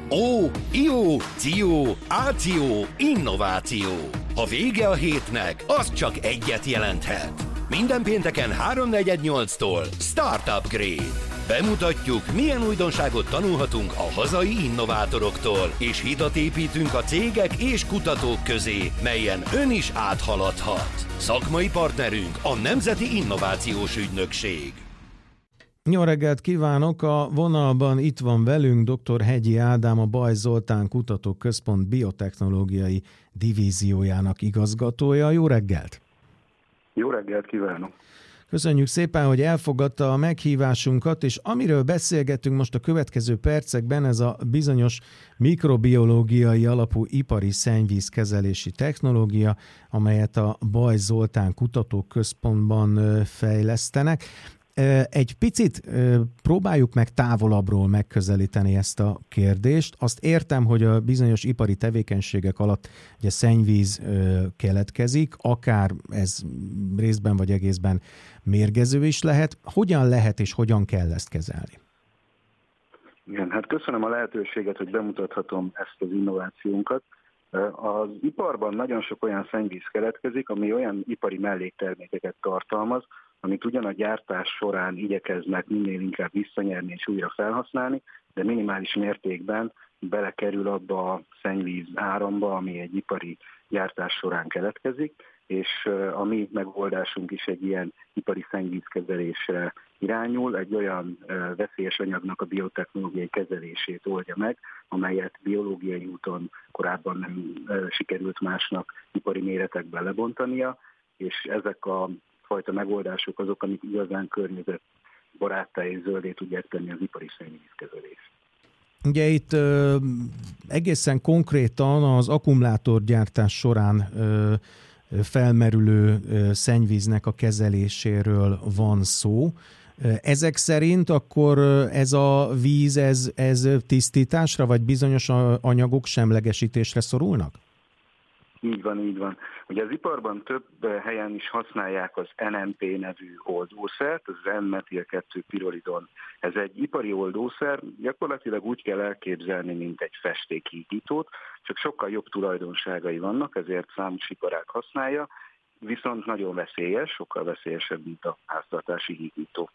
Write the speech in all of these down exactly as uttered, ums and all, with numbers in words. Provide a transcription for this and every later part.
Ó, jó, ció, áció, innováció. Ha vége a hétnek, az csak egyet jelenthet. Minden pénteken három negyvennyolctól Startup Grade. Bemutatjuk, milyen újdonságot tanulhatunk a hazai innovátoroktól, és hidat építünk a cégek és kutatók közé, melyen ön is áthaladhat. Szakmai partnerünk a Nemzeti Innovációs Ügynökség. Jó reggelt kívánok! A vonalban itt van velünk dr. Hegyi Ádám, a Bajs Zoltán Kutatóközpont biotechnológiai divíziójának igazgatója. Jó reggelt! Jó reggelt kívánok! Köszönjük szépen, hogy elfogadta a meghívásunkat, és amiről beszélgetünk most a következő percekben, ez a bizonyos mikrobiológiai alapú ipari szennyvízkezelési technológia, amelyet a Bajs Zoltán Kutatóközpontban fejlesztenek. Egy picit próbáljuk meg távolabbról megközelíteni ezt a kérdést. Azt értem, hogy a bizonyos ipari tevékenységek alatt ugye szennyvíz keletkezik, akár ez részben vagy egészben mérgező is lehet. Hogyan lehet és hogyan kell ezt kezelni? Igen, hát köszönöm a lehetőséget, hogy bemutathatom ezt az innovációnkat. Az iparban nagyon sok olyan szennyvíz keletkezik, ami olyan ipari melléktermékeket tartalmaz, amit ugyan a gyártás során igyekeznek minél inkább visszanyerni és újra felhasználni, de minimális mértékben belekerül abba a szennyvíz áramba, ami egy ipari gyártás során keletkezik, és a mi megoldásunk is egy ilyen ipari szennyvízkezelésre irányul, egy olyan veszélyes anyagnak a biotechnológiai kezelését oldja meg, amelyet biológiai úton korábban nem sikerült másnak ipari méretekben lebontania, és ezek a fajta megoldások azok, amik igazán környezetbaráttá és zöldé tudják tenni az ipari szennyvízkezelést. Ugye itt ö, egészen konkrétan az akkumulátorgyártás során ö, felmerülő ö, szennyvíznek a kezeléséről van szó. Ezek szerint akkor ez a víz, ez, ez tisztításra, vagy bizonyos anyagok semlegesítésre szorulnak? Így van, így van. Ugye az iparban több helyen is használják az en em pé nevű oldószert, ez az en-metil kettő pirolidon. Ez egy ipari oldószer, gyakorlatilag úgy kell elképzelni, mint egy festékhígítót, csak sokkal jobb tulajdonságai vannak, ezért számos iparág használja, viszont nagyon veszélyes, sokkal veszélyesebb, mint a háztartási hígító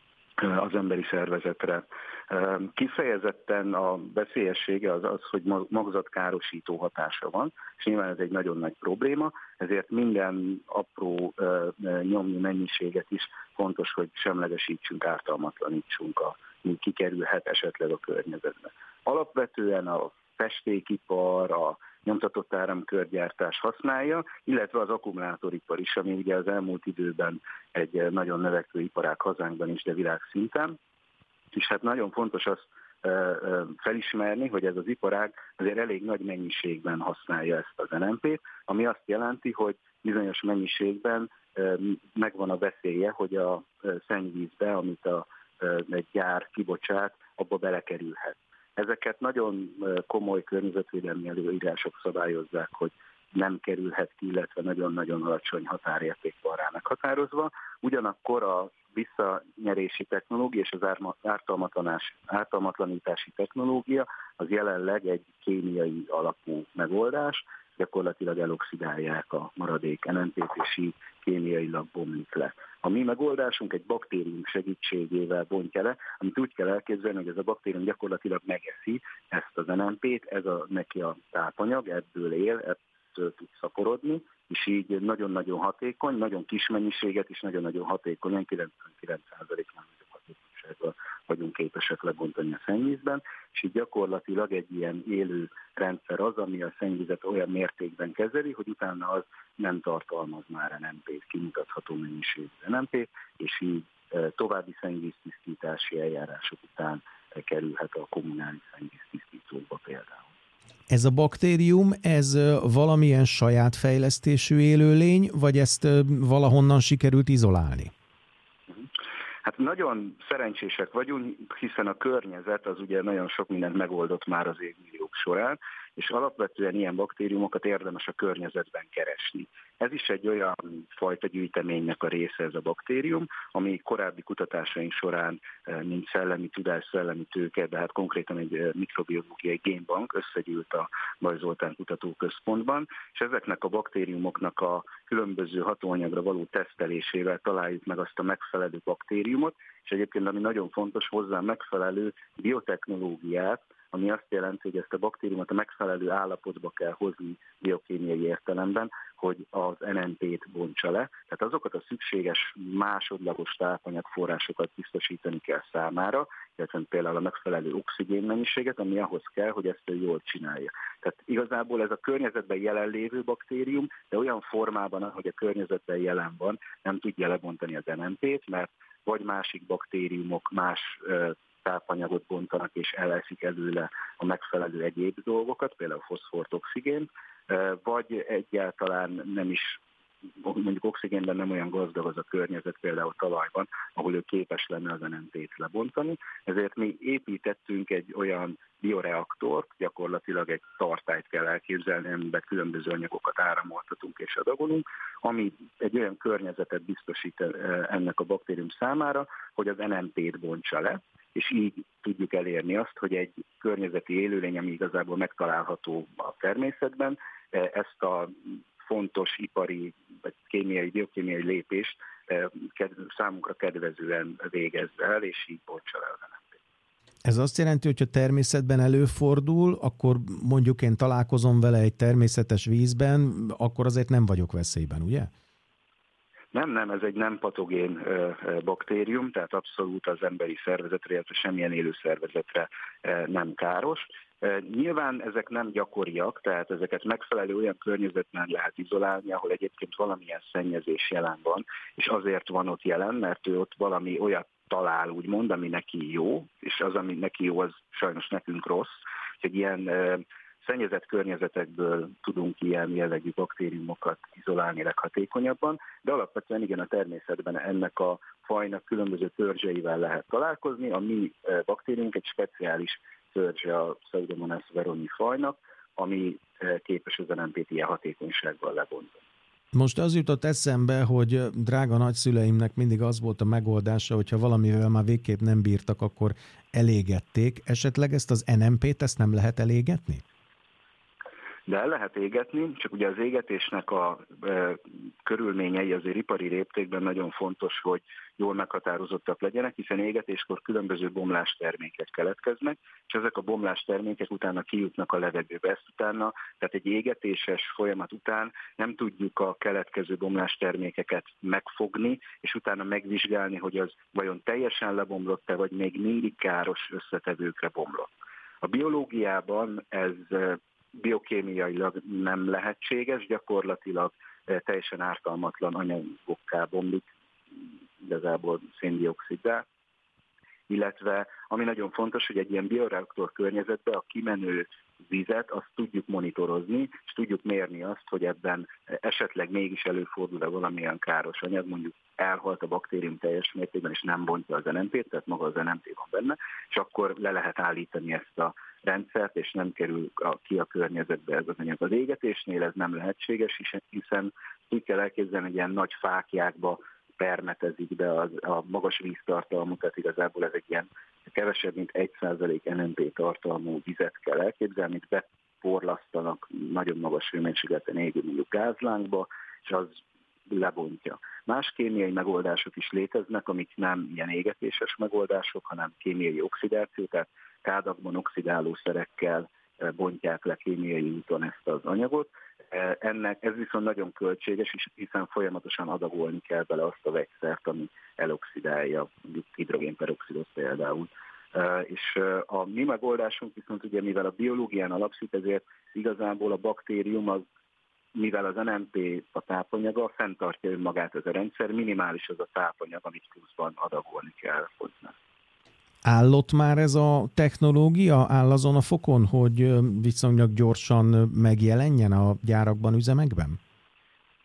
az emberi szervezetre. Kifejezetten a veszélyessége az az, hogy magzatkárosító hatása van, és nyilván ez egy nagyon nagy probléma, ezért minden apró nyomnyi mennyiséget is fontos, hogy semlegesítsünk, ártalmatlanítsunk, ami kikerülhet esetleg a környezetbe. Alapvetően a festékipar, a nyomtatott áramkörgyártás használja, illetve az akkumulátoripar is, ami ugye az elmúlt időben egy nagyon növekvő iparág hazánkban is, de világszinten. És hát nagyon fontos azt felismerni, hogy ez az iparág azért elég nagy mennyiségben használja ezt az en em pét, ami azt jelenti, hogy bizonyos mennyiségben megvan a veszélye, hogy a szennyvízbe, amit a, egy gyár kibocsát, abba belekerülhet. Ezeket nagyon komoly környezetvédelmi előírások szabályozzák, hogy nem kerülhet ki, illetve nagyon-nagyon alacsony határérték van rá meghatározva. Ugyanakkor a visszanyerési technológia és az ártalmatlanítási technológia az jelenleg egy kémiai alapú megoldás, gyakorlatilag eloxidálják a maradék en em pét, és így kémiailag bomlik le. A mi megoldásunk egy baktérium segítségével bontja le, amit úgy kell elképzelni, hogy ez a baktérium gyakorlatilag megeszi ezt az en em pét, ez a, neki a tápanyag, ebből él, ebből tud szaporodni, és így nagyon-nagyon hatékony, nagyon kis mennyiséget is nagyon-nagyon hatékonyan, kilencvenkilenc százaléknál nagyobb hatékonysággal vagyunk képesek lebontani a szennyvízben, és így gyakorlatilag egy ilyen élő rendszer az, ami a szennyvizet olyan mértékben kezeli, hogy utána az nem tartalmaz már en em pét, kimutatható mennyiségű en em pét, és így további szennyvíztisztítási eljárások után kerülhet a kommunális szennyvíztisztítókba például. Ez a baktérium, ez valamilyen saját fejlesztésű élőlény, vagy ezt valahonnan sikerült izolálni? Hát nagyon szerencsések vagyunk, hiszen a környezet az ugye nagyon sok mindent megoldott már az égmilliók időszak során, és alapvetően ilyen baktériumokat érdemes a környezetben keresni. Ez is egy olyan fajta gyűjteménynek a része ez a baktérium, ami korábbi kutatásaink során, mint szellemi tudás, szellemi tőke, de hát konkrétan egy mikrobiológiai génbank összegyűlt a Bajor Zoltán Kutatóközpontban, és ezeknek a baktériumoknak a különböző hatóanyagra való tesztelésével találjuk meg azt a megfelelő baktériumot, és egyébként ami nagyon fontos, hozzá megfelelő biotechnológiát, ami azt jelenti, hogy ezt a baktériumot a megfelelő állapotba kell hozni biokémiai értelemben, hogy az en en pét bontsa le. Tehát azokat a szükséges másodlagos tápanyagforrásokat biztosítani kell számára, illetve például a megfelelő oxigén mennyiséget, ami ahhoz kell, hogy ezt ő jól csinálja. Tehát igazából ez a környezetben jelenlévő baktérium, de olyan formában, ahogy a környezetben jelen van, nem tudja lebontani az en en pét, mert vagy másik baktériumok más tápanyagot bontanak és eleszik előle a megfelelő egyéb dolgokat, például foszfort, oxigént, vagy egyáltalán nem is, mondjuk oxigénben nem olyan gazdag az a környezet, például talajban, ahol ő képes lenne az en en pét lebontani. Ezért mi építettünk egy olyan bioreaktort, gyakorlatilag egy tartályt kell elképzelni, amiben különböző anyagokat áramoltatunk és adagolunk, ami egy olyan környezetet biztosít ennek a baktérium számára, hogy az en en pét bontsa le, és így tudjuk elérni azt, hogy egy környezeti élőlény, ami igazából megtalálható a természetben, ezt a fontos ipari vagy kémiai, biokémiai lépést számunkra kedvezően végezze el, és így bontsa le az en en pét. Ez azt jelenti, hogy ha természetben előfordul, akkor mondjuk én találkozom vele egy természetes vízben, akkor azért nem vagyok veszélyben, ugye? Nem, nem, ez egy nem patogén baktérium, tehát abszolút az emberi szervezetre, illetve semmilyen élő szervezetre nem káros. Nyilván ezek nem gyakoriak, tehát ezeket megfelelő olyan környezetben lehet izolálni, ahol egyébként valamilyen szennyezés jelen van, és azért van ott jelen, mert ő ott valami olyat talál, úgymond, ami neki jó, és az, ami neki jó, az sajnos nekünk rossz. Úgyhogy ilyen szennyezett környezetekből tudunk ilyen jellegű baktériumokat izolálni leghatékonyabban, de alapvetően igen, a természetben ennek a fajnak különböző törzseivel lehet találkozni. A mi baktériumunk egy speciális törzse a Pseudomonas veroni fajnak, ami képes az en en pét ilyen hatékonysággal lebontani. Most az jutott eszembe, hogy drága nagyszüleimnek mindig az volt a megoldása, hogyha valamivel már végképp nem bírtak, akkor elégették. Esetleg ezt az en en pét, ezt nem lehet elégetni? De el lehet égetni, csak ugye az égetésnek a e, körülményei azért ipari léptékben nagyon fontos, hogy jól meghatározottak legyenek, hiszen égetéskor különböző bomlástermékek keletkeznek, és ezek a bomlástermékek utána kijutnak a levegőbe. Ezt utána, tehát egy égetéses folyamat után nem tudjuk a keletkező bomlástermékeket megfogni, és utána megvizsgálni, hogy az vajon teljesen lebomlott-e, vagy még mindig káros összetevőkre bomlott. A biológiában ez biokémiailag nem lehetséges, gyakorlatilag teljesen ártalmatlan anyagokká bomlik, igazából széndioxiddá, illetve ami nagyon fontos, hogy egy ilyen bioreaktor környezetben a kimenő vizet azt tudjuk monitorozni, és tudjuk mérni azt, hogy ebben esetleg mégis előfordul-e valamilyen káros anyag, mondjuk elhalt a baktérium teljes mértékben, és nem bontja az en en pét, tehát maga az en en pé van benne, és akkor le lehet állítani ezt a rendszert, és nem kerül a, ki a környezetbe ez az anyag. Az égetésnél ez nem lehetséges, hiszen úgy kell elképzelni, hogy ilyen nagy fáklyákba permetezik be az, a magas víztartalmú, tehát igazából ez egy ilyen kevesebb, mint egy százalék en en pé tartalmú vizet kell elképzelni, amit beporlasztanak nagyon magas hőmérsékleten égő mondjuk gázlángba, és az lebontja. Más kémiai megoldások is léteznek, amik nem ilyen égetéses megoldások, hanem kémiai oxidáció, tehát kádakban oxidálószerekkel bontják le kémiai úton ezt az anyagot. Ennek ez viszont nagyon költséges, hiszen folyamatosan adagolni kell bele azt a vegyszert, ami eloxidálja, mondjuk hidrogénperoxidot például. És a mi megoldásunk viszont ugye, mivel a biológián alapszik, ezért igazából a baktérium, az, mivel az en en pé a tápanyaga, fenntartja önmagát ez a rendszer, minimális az a tápanyag, amit pluszban adagolni kell hozzá. Állott már ez a technológia, áll azon a fokon, hogy viszonylag gyorsan megjelenjen a gyárakban, üzemekben?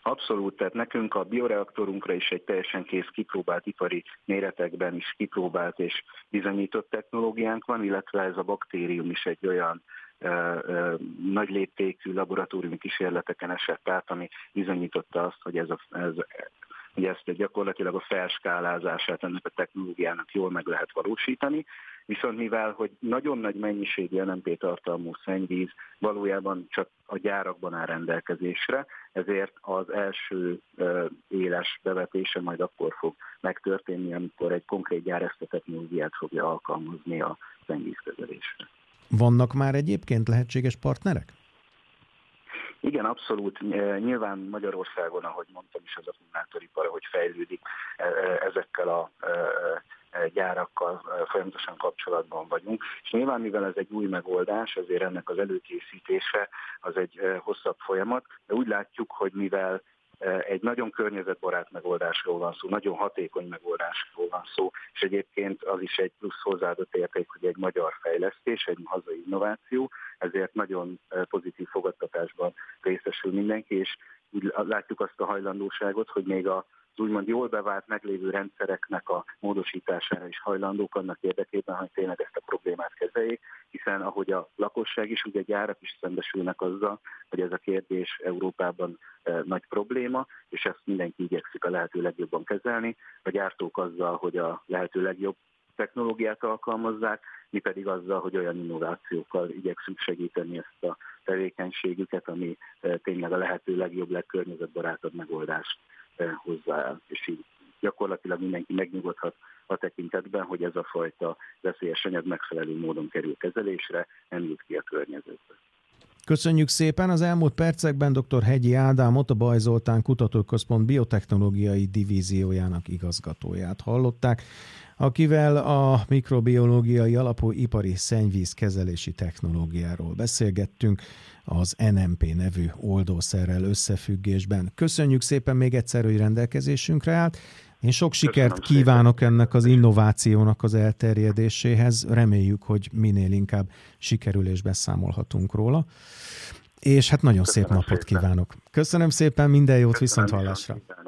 Abszolút, tehát nekünk a bioreaktorunkra is egy teljesen kész, kipróbált ipari méretekben is kipróbált és bizonyított technológiánk van, illetve ez a baktérium is egy olyan ö, ö, nagy léptékű laboratóriumi kísérleteken esett át, ami bizonyította azt, hogy ez a, ez, hogy ezt gyakorlatilag a felskálázását ennek a technológiának jól meg lehet valósítani. Viszont mivel, hogy nagyon nagy mennyiségű en em pé tartalmú szennyvíz valójában csak a gyárakban áll rendelkezésre, ezért az első uh, éles bevetése majd akkor fog megtörténni, amikor egy konkrét gyár ezt a technológiát fogja alkalmazni a szennyvízkezelésre. Vannak már egyébként lehetséges partnerek? Igen, abszolút. Nyilván Magyarországon, ahogy mondtam is, az akkumulátoripar, hogy fejlődik, ezekkel a gyárakkal folyamatosan kapcsolatban vagyunk. És nyilván, mivel ez egy új megoldás, azért ennek az előkészítése az egy hosszabb folyamat, de úgy látjuk, hogy mivel egy nagyon környezetbarát megoldásról van szó, nagyon hatékony megoldásról van szó, és egyébként az is egy plusz hozzáadott érték, hogy egy magyar fejlesztés, egy hazai innováció, ezért nagyon pozitív fogadtatásban részesül mindenki, és úgy látjuk azt a hajlandóságot, hogy még a az úgymond jól bevált meglévő rendszereknek a módosítására is hajlandók annak érdekében, hogy tényleg ezt a problémát kezeljék, hiszen ahogy a lakosság is, ugye a gyárak is szembesülnek azzal, hogy ez a kérdés Európában e, nagy probléma, és ezt mindenki igyekszik a lehető legjobban kezelni, a gyártók azzal, hogy a lehető legjobb technológiát alkalmazzák, mi pedig azzal, hogy olyan innovációkkal igyekszünk segíteni ezt a tevékenységüket, ami e, tényleg a lehető legjobb, legkörnyezetbarátabb megoldást hozzá el, és így gyakorlatilag mindenki megnyugodhat a tekintetben, hogy ez a fajta veszélyes anyag megfelelő módon kerül kezelésre, nem jut ki a környezetbe. Köszönjük szépen! Az elmúlt percekben dr. Hegyi Ádámot, a Baj Zoltán Kutatóközpont biotechnológiai divíziójának igazgatóját hallották, akivel a mikrobiológiai alapú ipari szennyvízkezelési technológiáról beszélgettünk az en em pé nevű oldószerrel összefüggésben. Köszönjük szépen még egyszer, hogy rendelkezésünkre állt. Én sok sikert Köszönöm kívánok szépen ennek az innovációnak az elterjedéséhez. Reméljük, hogy minél inkább sikerül és beszámolhatunk róla. És hát nagyon Köszönöm szép napot szépen. Kívánok. Köszönöm szépen, minden jót, viszont hallásra.